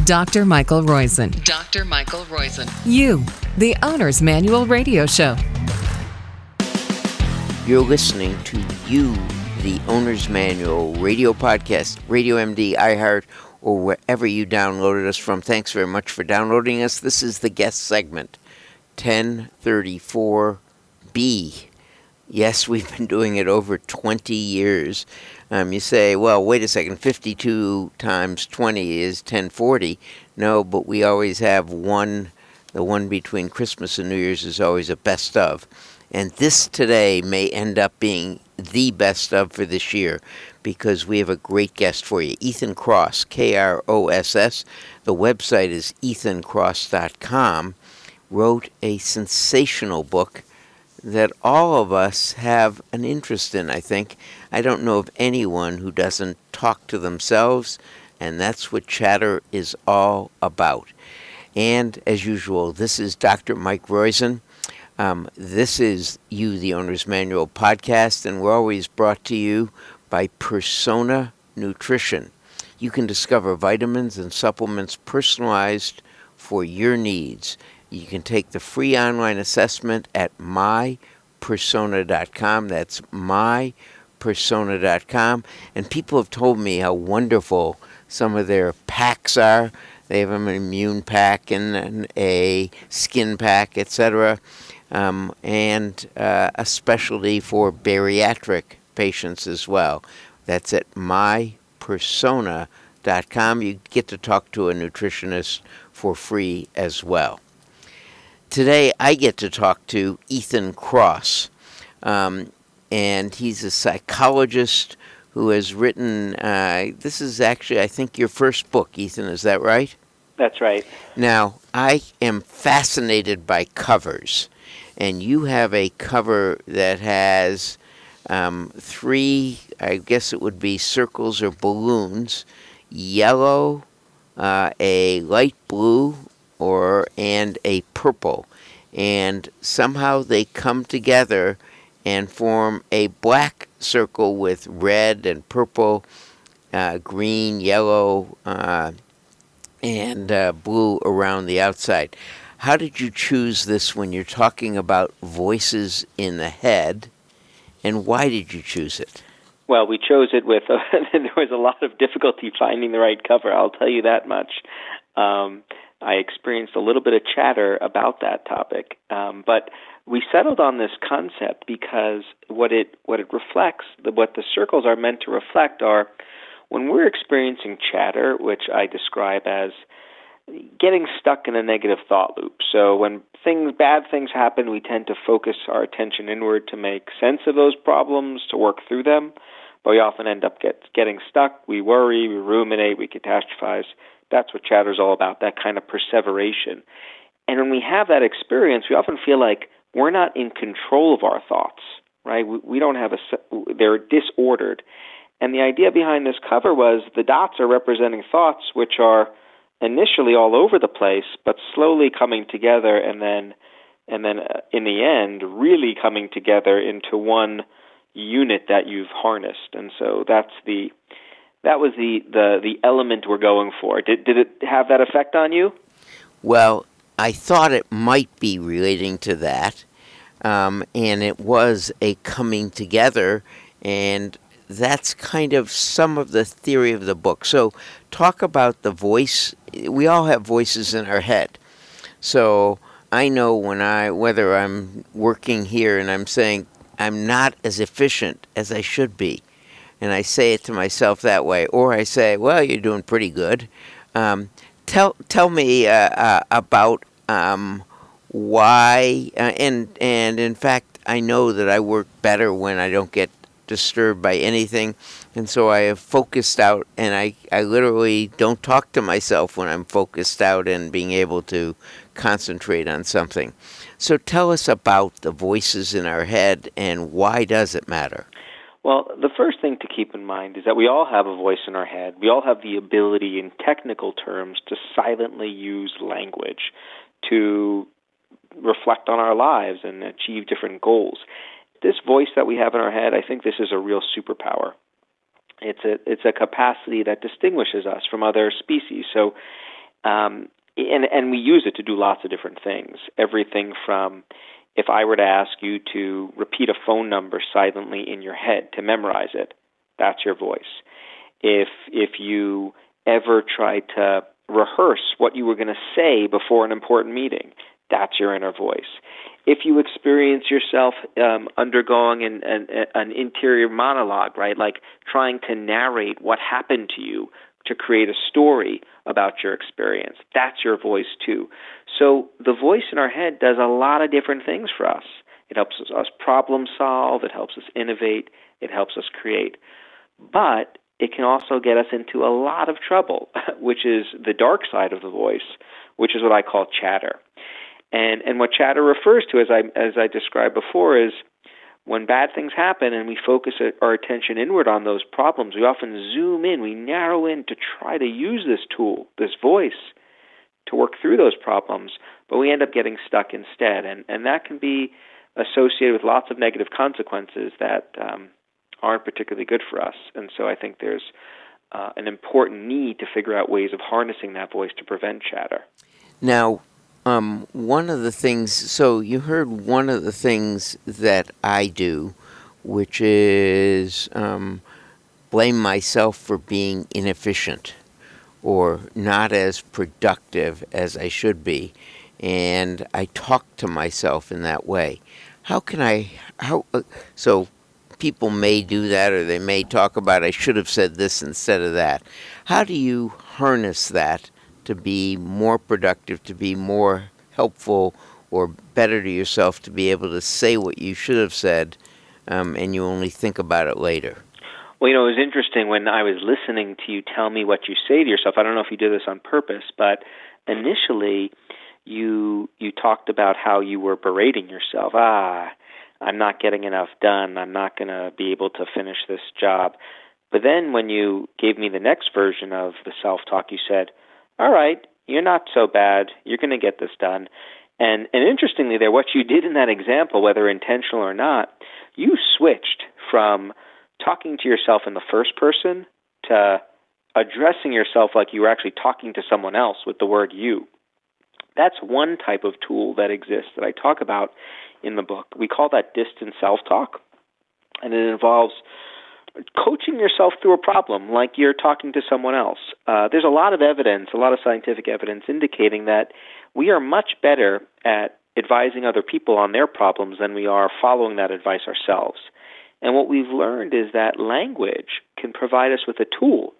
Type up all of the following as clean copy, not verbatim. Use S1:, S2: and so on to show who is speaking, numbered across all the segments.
S1: Dr. Michael Roizen.
S2: Dr. Michael Roizen.
S1: You, the Owner's Manual Radio Show.
S3: You're listening to You, the Owner's Manual Radio Podcast, Radio MD, iHeart, or wherever you downloaded us from. Thanks very much for downloading us. This is the guest segment, 1034B. Yes, we've been doing it over 20 years. You say, well, wait a second, 52 times 20 is 1040. No, but we always have one. The one between Christmas and New Year's is always a best of. And this today may end up being the best of for this year because we have a great guest for you. Ethan Kross, Kross. The website is ethankross.com. Wrote a sensational book that all of us have an interest in, I think. I don't know of anyone who doesn't talk to themselves, and that's what chatter is all about. And as usual, this is Dr. Mike Roizen. This is You, the Owner's Manual podcast, and we're always brought to you by Persona Nutrition. You can discover vitamins and supplements personalized for your needs. You can take the free online assessment at mypersona.com. That's mypersona.com. And people have told me how wonderful some of their packs are. They have an immune pack and a skin pack, etc., and a specialty for bariatric patients as well. That's at mypersona.com. You get to talk to a nutritionist for free as well. Today, I get to talk to Ethan Kross, and he's a psychologist who has written, this is actually, I think, your first book, Ethan, is that right?
S4: That's right.
S3: Now, I am fascinated by covers, and you have a cover that has three, I guess it would be circles or balloons, yellow, a light blue, and a purple, and somehow they come together and form a black circle with red and purple, green, yellow, and blue around the outside. How did you choose this when you're talking about voices in the head, and why did you choose it?
S4: Well, we chose it with, there was a lot of difficulty finding the right cover, I'll tell you that much. I experienced a little bit of chatter about that topic, but we settled on this concept because what it reflects, what the circles are meant to reflect are when we're experiencing chatter, which I describe as getting stuck in a negative thought loop. So when bad things happen, we tend to focus our attention inward to make sense of those problems, to work through them, but we often end up getting stuck. We worry, we ruminate, we catastrophize. That's what chatter is all about, that kind of perseveration. And when we have that experience, we often feel like we're not in control of our thoughts, right? We don't have they're disordered. And the idea behind this cover was the dots are representing thoughts which are initially all over the place, but slowly coming together and then in the end, really coming together into one unit that you've harnessed. And so that was the element we're going for. Did it have that effect on you?
S3: Well, I thought it might be relating to that, and it was a coming together, and that's kind of some of the theory of the book. So talk about the voice. We all have voices in our head. So I know whether I'm working here and I'm saying I'm not as efficient as I should be, and I say it to myself that way, or I say, well, you're doing pretty good. Tell me about why, and in fact, I know that I work better when I don't get disturbed by anything, and so I have focused out, and I literally don't talk to myself when I'm focused out and being able to concentrate on something. So tell us about the voices in our head, and why does it matter?
S4: Well, the first thing to keep in mind is that we all have a voice in our head. We all have the ability, in technical terms, to silently use language to reflect on our lives and achieve different goals. This voice that we have in our head, I think this is a real superpower. It's a capacity that distinguishes us from other species. So And we use it to do lots of different things. Everything from, if I were to ask you to repeat a phone number silently in your head to memorize it, that's your voice. If you ever try to rehearse what you were going to say before an important meeting, that's your inner voice. If you experience yourself undergoing an interior monologue, right, like trying to narrate what happened to you to create a story about your experience, that's your voice too. So the voice in our head does a lot of different things for us. It helps us problem solve, it helps us innovate, it helps us create. But it can also get us into a lot of trouble, which is the dark side of the voice, which is what I call chatter. And what chatter refers to, as I described before, is when bad things happen and we focus our attention inward on those problems, we often zoom in, we narrow in to try to use this tool, this voice, to work through those problems, but we end up getting stuck instead. And that can be associated with lots of negative consequences that aren't particularly good for us. And so I think there's an important need to figure out ways of harnessing that voice to prevent chatter.
S3: Now, one of the things, so you heard one of the things that I do, which is blame myself for being inefficient or not as productive as I should be, and I talk to myself in that way. So people may do that, or they may talk about, I should have said this instead of that. How do you harness that to be more productive, to be more helpful or better to yourself, to be able to say what you should have said, and you only think about it later?
S4: Well, it was interesting when I was listening to you tell me what you say to yourself. I don't know if you did this on purpose, but initially you talked about how you were berating yourself. I'm not getting enough done. I'm not going to be able to finish this job. But then when you gave me the next version of the self-talk, you said, all right, you're not so bad. You're going to get this done. And interestingly there, what you did in that example, whether intentional or not, you switched from talking to yourself in the first person to addressing yourself like you were actually talking to someone else with the word you. That's one type of tool that exists that I talk about in the book. We call that distant self-talk, and it involves coaching yourself through a problem like you're talking to someone else. There's a lot of evidence, a lot of scientific evidence indicating that we are much better at advising other people on their problems than we are following that advice ourselves. And what we've learned is that language can provide us with a tool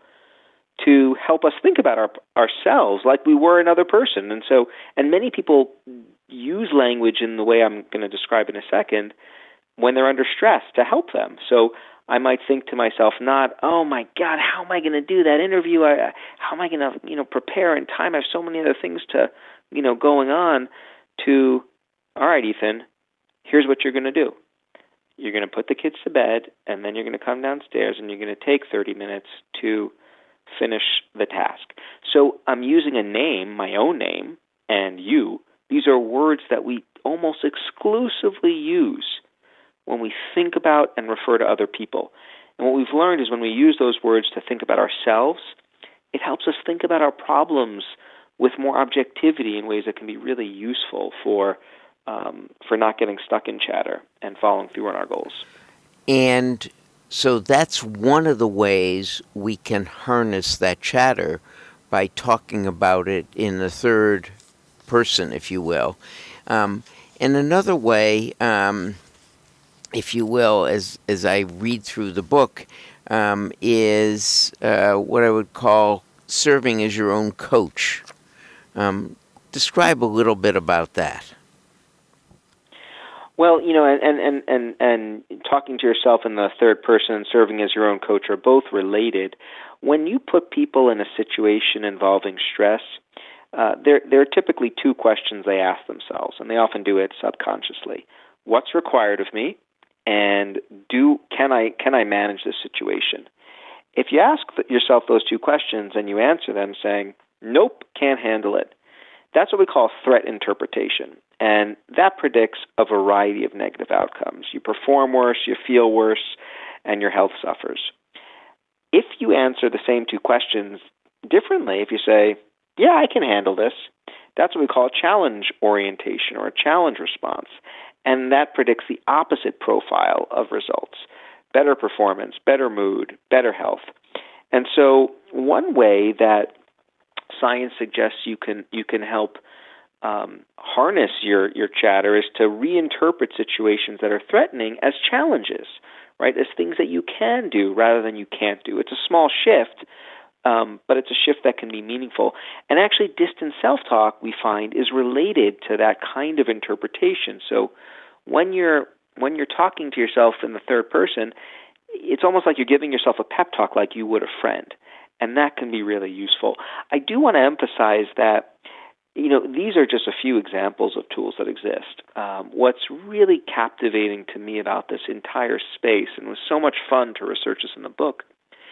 S4: to help us think about ourselves like we were another person. And many people use language in the way I'm going to describe in a second when they're under stress to help them. So I might think to myself, not, oh my God, how am I going to do that interview? How am I going to, prepare in time? I have so many other things to, going on, to, all right, Ethan, here's what you're going to do. You're going to put the kids to bed, and then you're going to come downstairs, and you're going to take 30 minutes to finish the task. So I'm using a name, my own name, and you. These are words that we almost exclusively use when we think about and refer to other people. And what we've learned is when we use those words to think about ourselves, it helps us think about our problems with more objectivity in ways that can be really useful for not getting stuck in chatter and following through on our goals.
S3: And so that's one of the ways we can harness that chatter, by talking about it in the third person, if you will. And another way, if you will, as I read through the book, is what I would call serving as your own coach. Describe a little bit about that.
S4: Well, and talking to yourself in the third person and serving as your own coach are both related. When you put people in a situation involving stress, there are typically two questions they ask themselves, and they often do it subconsciously. What's required of me, and can I manage this situation? If you ask yourself those two questions and you answer them saying, nope, can't handle it, that's what we call threat interpretation. And that predicts a variety of negative outcomes. You perform worse, you feel worse, and your health suffers. If you answer the same two questions differently, if you say, yeah, I can handle this. That's what we call a challenge orientation or a challenge response. And that predicts the opposite profile of results: better performance, better mood, better health. And so one way that science suggests you can help harness your chatter is to reinterpret situations that are threatening as challenges, right? As things that you can do rather than you can't do. It's a small shift, but it's a shift that can be meaningful. And actually, distant self-talk, we find, is related to that kind of interpretation. So when you're talking to yourself in the third person, it's almost like you're giving yourself a pep talk like you would a friend. And that can be really useful. I do want to emphasize that these are just a few examples of tools that exist. What's really captivating to me about this entire space, and was so much fun to research this in the book,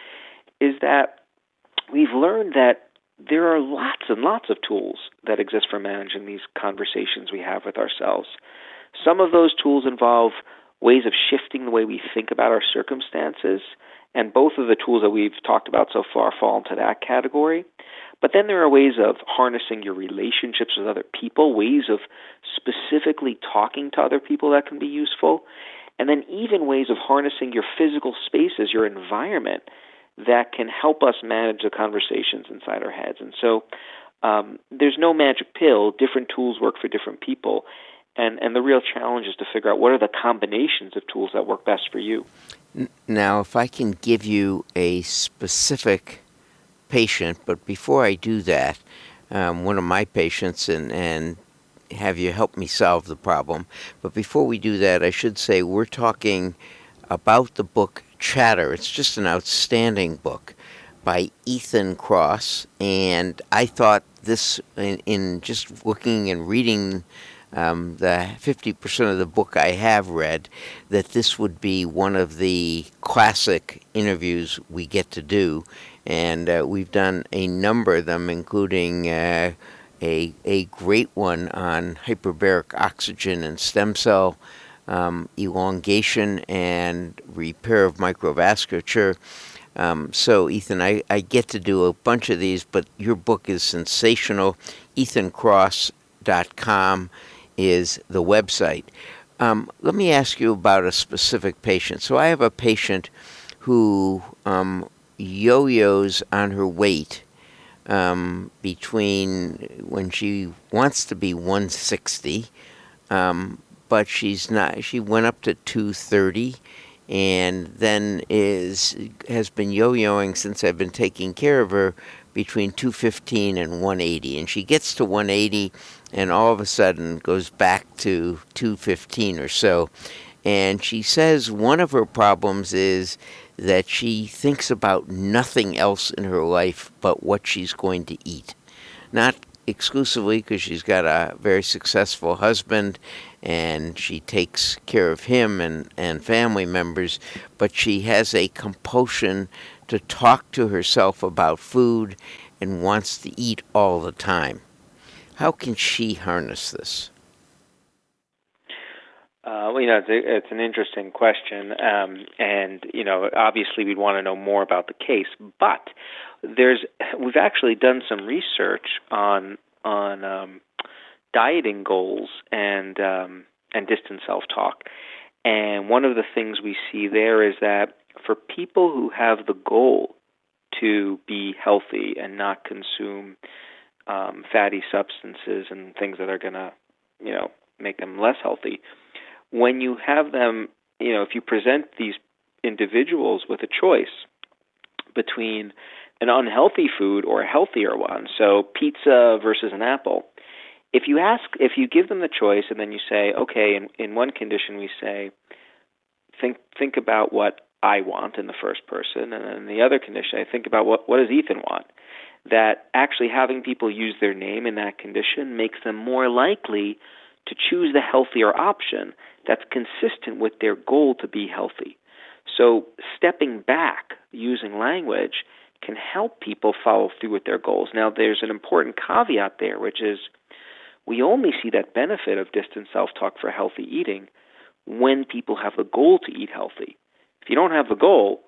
S4: is that we've learned that there are lots and lots of tools that exist for managing these conversations we have with ourselves. Some of those tools involve ways of shifting the way we think about our circumstances, and both of the tools that we've talked about so far fall into that category. But then there are ways of harnessing your relationships with other people, ways of specifically talking to other people that can be useful, and then even ways of harnessing your physical spaces, your environment, that can help us manage the conversations inside our heads. And so there's no magic pill. Different tools work for different people. And the real challenge is to figure out what are the combinations of tools that work best for you.
S3: Now, if I can give you a specific patient, but before I do that, one of my patients, and have you help me solve the problem. But before we do that, I should say we're talking about the book Chatter. It's just an outstanding book by Ethan Kross, and I thought this, in just looking and reading the 50% of the book I have read, that this would be one of the classic interviews we get to do. And we've done a number of them, including a great one on hyperbaric oxygen and stem cell elongation and repair of microvasculature. So, Ethan, I get to do a bunch of these, but your book is sensational. EthanKross.com is the website. Let me ask you about a specific patient. So I have a patient who yo-yos on her weight between when she wants to be 160, but she's not. She went up to 230, and then has been yo-yoing since I've been taking care of her between 215 and 180, and she gets to 180 and all of a sudden goes back to 215 or so. And she says one of her problems is that she thinks about nothing else in her life but what she's going to eat. Not exclusively, because she's got a very successful husband and she takes care of him and family members, but she has a compulsion to talk to herself about food and wants to eat all the time. How can she harness this?
S4: It's an interesting question, and obviously we'd want to know more about the case. But we've actually done some research on dieting goals and distant self-talk, and one of the things we see there is that for people who have the goal to be healthy and not consume fatty substances and things that are going to, make them less healthy, when you have them, if you present these individuals with a choice between an unhealthy food or a healthier one, so pizza versus an apple, if you give them the choice and then you say, okay, in one condition we say, think about what I want in the first person, and then in the other condition I think about what does Ethan want, that actually having people use their name in that condition makes them more likely to choose the healthier option that's consistent with their goal to be healthy. So stepping back using language can help people follow through with their goals. Now, there's an important caveat there, which is we only see that benefit of distant self-talk for healthy eating when people have the goal to eat healthy. If you don't have the goal,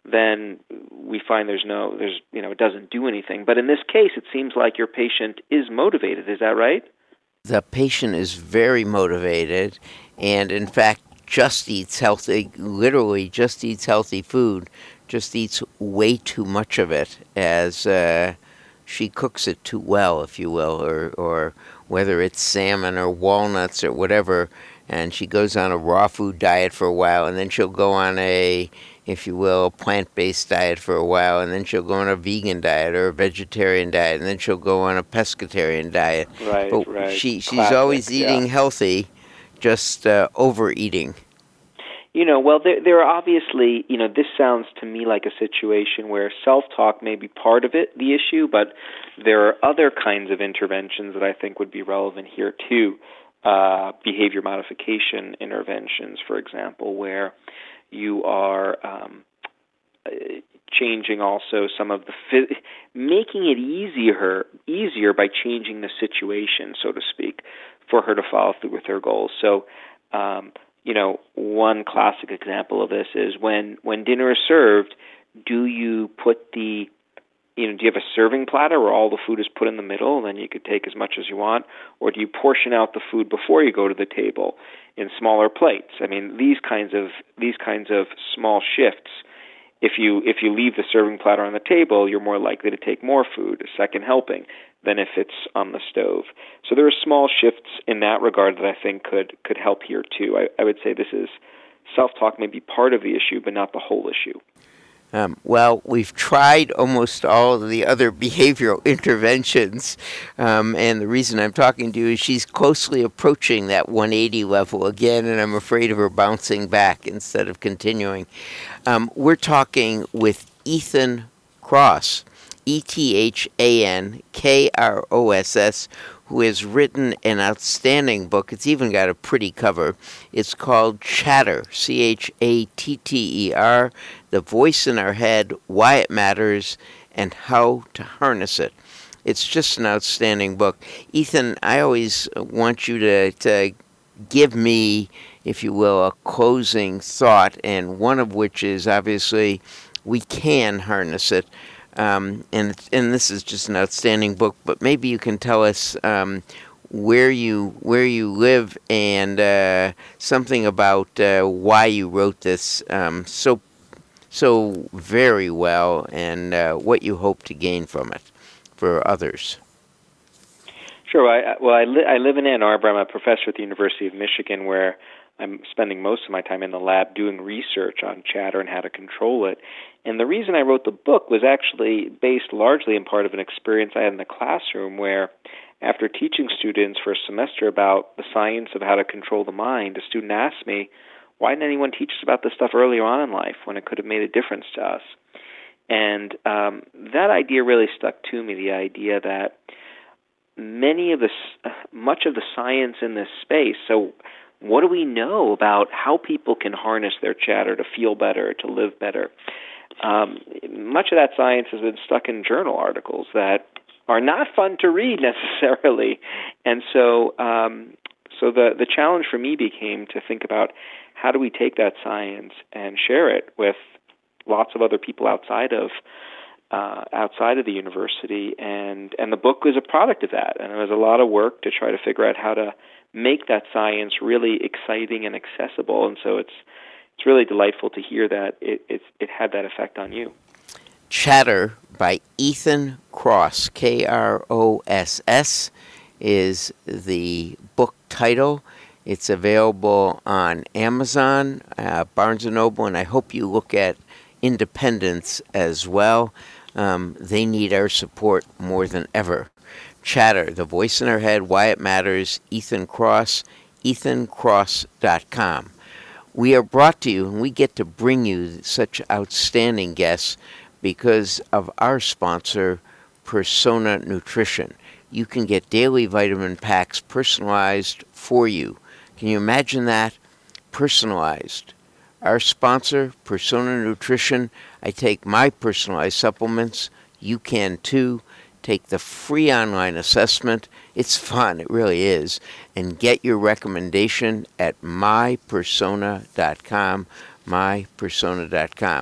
S4: then we find it doesn't do anything. But in this case, it seems like your patient is motivated. Is that right?
S3: The patient is very motivated, and in fact, just eats healthy, literally just eats healthy food, just eats way too much of it, as she cooks it too well, if you will, or whether it's salmon or walnuts or whatever, and she goes on a raw food diet for a while, and then she'll go on a, if you will, a plant-based diet for a while, and then she'll go on a vegan diet or a vegetarian diet, and then she'll go on a pescatarian diet.
S4: Right.
S3: She's
S4: Classic,
S3: always eating healthy, just overeating.
S4: Well, there are obviously, this sounds to me like a situation where self-talk may be part of it, the issue, but there are other kinds of interventions that I think would be relevant here too. Behavior modification interventions, for example, where you are changing also some of making it easier by changing the situation, so to speak, for her to follow through with her goals. So, one classic example of this is when dinner is served, do you have a serving platter where all the food is put in the middle and then you could take as much as you want, or do you portion out the food before you go to the table in smaller plates? I mean, these kinds of small shifts. If you leave the serving platter on the table, you're more likely to take more food, a second helping, than if it's on the stove. So there are small shifts in that regard that I think could help here too. I would say this is self-talk may be part of the issue, but not the whole issue.
S3: Well, we've tried almost all of the other behavioral interventions, and the reason I'm talking to you is she's closely approaching that 180 level again, and I'm afraid of her bouncing back instead of continuing. We're talking with Ethan Kross, ETHAN-KROSS, who has written an outstanding book. It's even got a pretty cover. It's called Chatter, CHATTER, The Voice in Our Head, Why It Matters, and How to Harness It. It's just an outstanding book. Ethan, I always want you to give me, if you will, a closing thought, and one of which is obviously we can harness it. And this is just an outstanding book, but maybe you can tell us where you live and something about why you wrote this so very well, and what you hope to gain from it for others.
S4: Sure. I live in Ann Arbor. I'm a professor at the University of Michigan, where I'm spending most of my time in the lab doing research on chatter and how to control it. And the reason I wrote the book was actually based largely in part of an experience I had in the classroom where, after teaching students for a semester about the science of how to control the mind, a student asked me, why didn't anyone teach us about this stuff earlier on in life when it could have made a difference to us? And that idea really stuck to me, the idea that much of the science in this space, so what do we know about how people can harness their chatter to feel better, to live better? Much of that science has been stuck in journal articles that are not fun to read necessarily. And so the challenge for me became to think about how do we take that science and share it with lots of other people outside of the university, and the book was a product of that. And it was a lot of work to try to figure out how to make that science really exciting and accessible. And so it's really delightful to hear that it had that effect on you.
S3: Chatter by Ethan Kross, Kross, is the book title. It's available on Amazon, Barnes & Noble, and I hope you look at independents as well. They need our support more than ever. Chatter, The Voice in Our Head, Why It Matters, Ethan Kross, ethankross.com. We are brought to you, and we get to bring you such outstanding guests because of our sponsor, Persona Nutrition. You can get daily vitamin packs personalized for you. Can you imagine that? Personalized. Our sponsor, Persona Nutrition. I take my personalized supplements. You can too. Take the free online assessment. It's fun, it really is. And get your recommendation at mypersona.com, mypersona.com.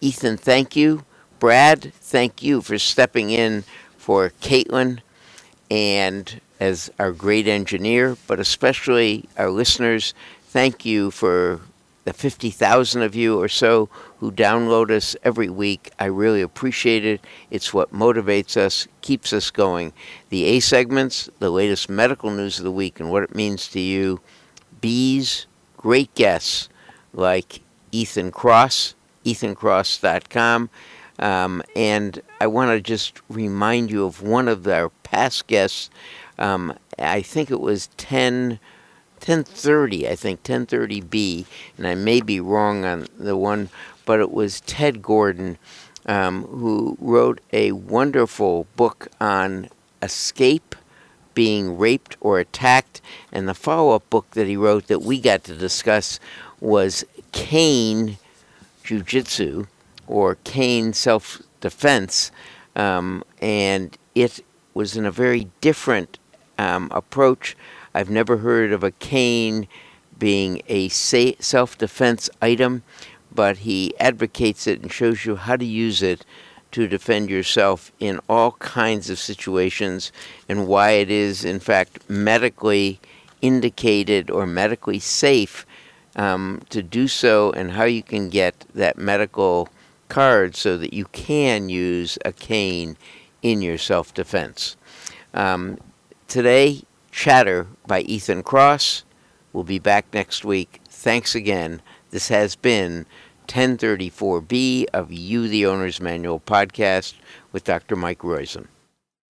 S3: Ethan, thank you. Brad, thank you for stepping in for Caitlin and as our great engineer, but especially our listeners. Thank you for the 50,000 of you or so who download us every week. I really appreciate it. It's what motivates us, keeps us going. The A segments, the latest medical news of the week and what it means to you. B's, great guests like Ethan Kross, ethankross.com. And I want to just remind you of one of our past guests. I think it was 1030, I think 1030B, and I may be wrong on the one, but it was Ted Gordon, who wrote a wonderful book on escape, being raped or attacked, and the follow-up book that he wrote that we got to discuss was Cane Jiu-Jitsu, or Cane Self-Defense, and it was in a very different approach. I've never heard of a cane being a self-defense item, but he advocates it and shows you how to use it to defend yourself in all kinds of situations and why it is, in fact, medically indicated or medically safe to do so, and how you can get that medical card so that you can use a cane in your self-defense. Today, Chatter by Ethan Kross. We'll be back next week. Thanks again. This has been 1034B of You, the Owner's Manual podcast with Dr. Mike Roizen.